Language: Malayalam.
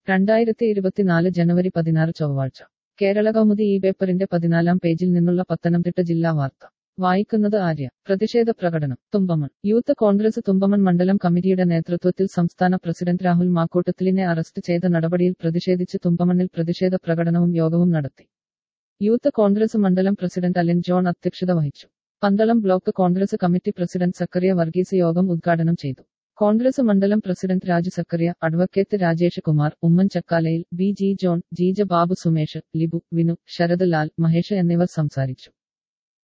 2024 ജനുവരി 16 ചൊവ്വാഴ്ച കേരളകൗമുദി ഈ പേപ്പറിന്റെ 14-ാം പേജിൽ നിന്നുള്ള പത്തനംതിട്ട ജില്ലാ വാർത്ത വായിക്കുന്നത് ആര്യ. പ്രതിഷേധ പ്രകടനം തുമ്പമൺ. യൂത്ത് കോൺഗ്രസ് തുമ്പമൺ മണ്ഡലം കമ്മിറ്റിയുടെ നേതൃത്വത്തിൽ സംസ്ഥാന പ്രസിഡന്റ് രാഹുൽ മാക്കൂട്ടത്തിലിനെ അറസ്റ്റ് ചെയ്ത നടപടിയിൽ പ്രതിഷേധിച്ച് തുമ്പമണ്ണിൽ പ്രതിഷേധ പ്രകടനവും യോഗവും നടത്തി. യൂത്ത് കോൺഗ്രസ് മണ്ഡലം പ്രസിഡന്റ് അലിൻ ജോൺ അധ്യക്ഷത വഹിച്ചു. Pandalam block Congress committee president Zacharia Varghese യോഗം ഉദ്ഘാടനം ചെയ്തു. കോൺഗ്രസ് മണ്ഡലം president Raju Zacharia, advocate Rajesh Kumar, Oommen Chakkalayil, B G John, Jeeja Babu, Sumesh, Libu, Vinu, Sarath Lal, Mahesh എന്നിവർ സംസാരിച്ചു.